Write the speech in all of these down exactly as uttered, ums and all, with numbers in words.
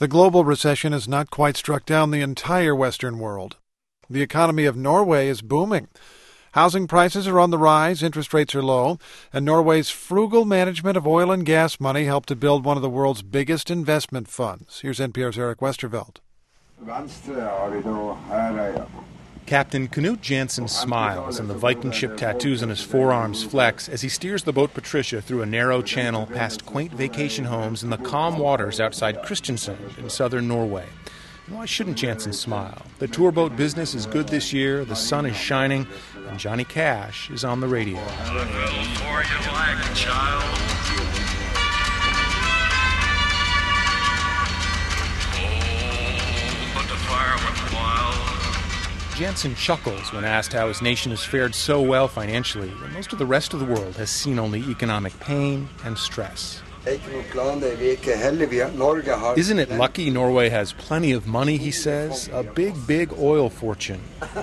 The global recession has not quite struck down the entire Western world. The economy of Norway is booming. Housing prices are on the rise, interest rates are low, and Norway's frugal management of oil and gas money helped to build one of the world's biggest investment funds. Here's N P R's Eric Westerveld. Captain Knut Jansen smiles, and the Viking ship tattoos on his forearms flex as he steers the boat Patricia through a narrow channel past quaint vacation homes in the calm waters outside Kristiansand in southern Norway. And why shouldn't Jansen smile? The tour boat business is good this year, the sun is shining, and Johnny Cash is on the radio. Jansen chuckles when asked how his nation has fared so well financially when most of the rest of the world has seen only economic pain and stress. Isn't it lucky Norway has plenty of money, he says? A big, big oil fortune.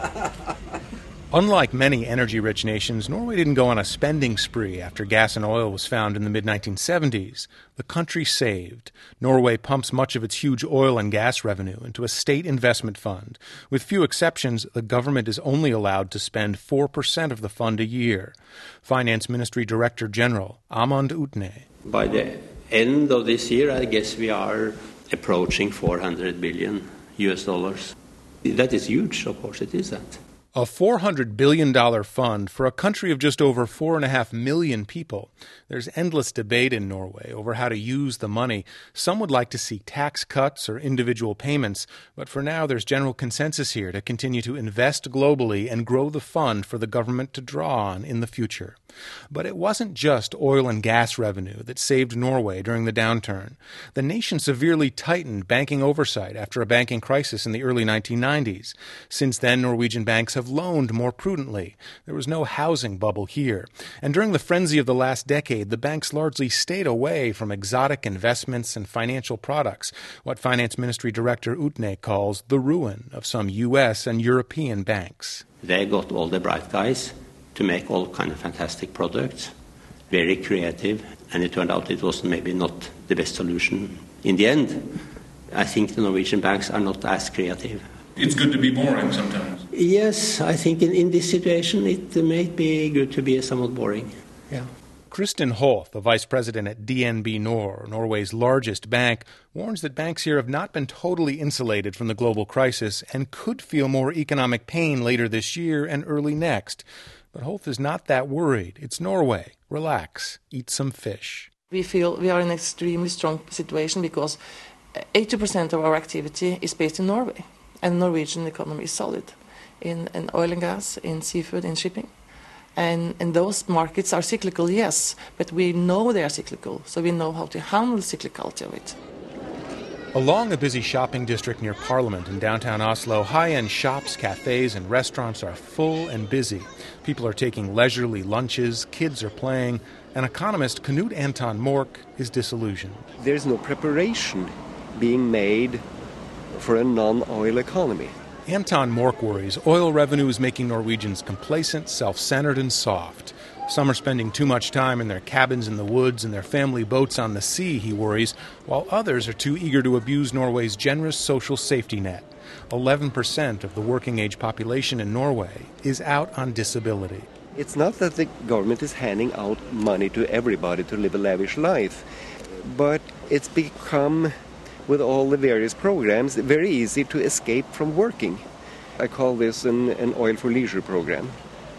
Unlike many energy-rich nations, Norway didn't go on a spending spree after gas and oil was found in the mid nineteen seventies. The country saved. Norway pumps much of its huge oil and gas revenue into a state investment fund. With few exceptions, the government is only allowed to spend four percent of the fund a year. Finance Ministry Director General Amund Utne. By the end of this year, I guess we are approaching four hundred billion U S dollars. That is huge, of course it is that. A four hundred billion dollars fund for a country of just over four and a half million people. There's endless debate in Norway over how to use the money. Some would like to see tax cuts or individual payments, but for now there's general consensus here to continue to invest globally and grow the fund for the government to draw on in the future. But it wasn't just oil and gas revenue that saved Norway during the downturn. The nation severely tightened banking oversight after a banking crisis in the early nineteen nineties. Since then, Norwegian banks have loaned more prudently. There was no housing bubble here. And during the frenzy of the last decade, the banks largely stayed away from exotic investments and financial products, what Finance Ministry Director Utne calls the ruin of some U S and European banks. They got all the bright guys to make all kind of fantastic products, very creative, and it turned out it was maybe not the best solution in the end. I think the Norwegian banks are not as creative. It's good to be boring sometimes. Yes, I think in, in this situation it may be good to be somewhat boring. Yeah. Kristin Holt, the vice president at D N B Nor, Norway's largest bank, warns that banks here have not been totally insulated from the global crisis and could feel more economic pain later this year and early next. But Holt is not that worried. It's Norway. Relax. Eat some fish. We feel we are in an extremely strong situation because eighty percent of our activity is based in Norway. And the Norwegian economy is solid in, in oil and gas, in seafood, in shipping. And, and those markets are cyclical, yes, but we know they are cyclical, so we know how to handle the cyclicality of it. Along a busy shopping district near Parliament in downtown Oslo, high-end shops, cafes, and restaurants are full and busy. People are taking leisurely lunches, kids are playing, and economist Knut Anton Mork is disillusioned. There's no preparation being made for a non-oil economy. Anton Mork worries oil revenue is making Norwegians complacent, self-centered, and soft. Some are spending too much time in their cabins in the woods and their family boats on the sea, he worries, while others are too eager to abuse Norway's generous social safety net. eleven percent of the working-age population in Norway is out on disability. It's not that the government is handing out money to everybody to live a lavish life, but it's become, with all the various programs, very easy to escape from working. I call this an, an oil for leisure program.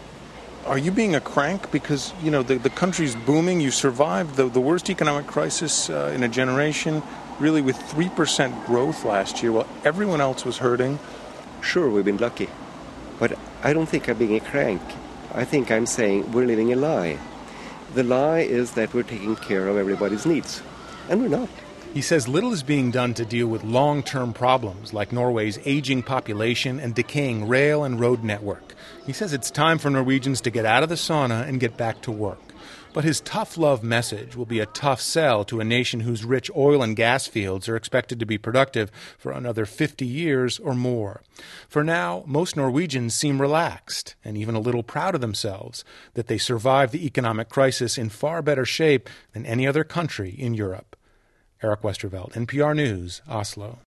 Are you being a crank? Because, you know, the, the country's booming. You survived the, the worst economic crisis uh, in a generation, really with three percent growth last year while everyone else was hurting. Sure, we've been lucky. But I don't think I'm being a crank. I think I'm saying we're living a lie. The lie is that we're taking care of everybody's needs. And we're not. He says little is being done to deal with long-term problems like Norway's aging population and decaying rail and road network. He says it's time for Norwegians to get out of the sauna and get back to work. But his tough love message will be a tough sell to a nation whose rich oil and gas fields are expected to be productive for another fifty years or more. For now, most Norwegians seem relaxed and even a little proud of themselves that they survived the economic crisis in far better shape than any other country in Europe. Eric Westervelt, N P R News, Oslo.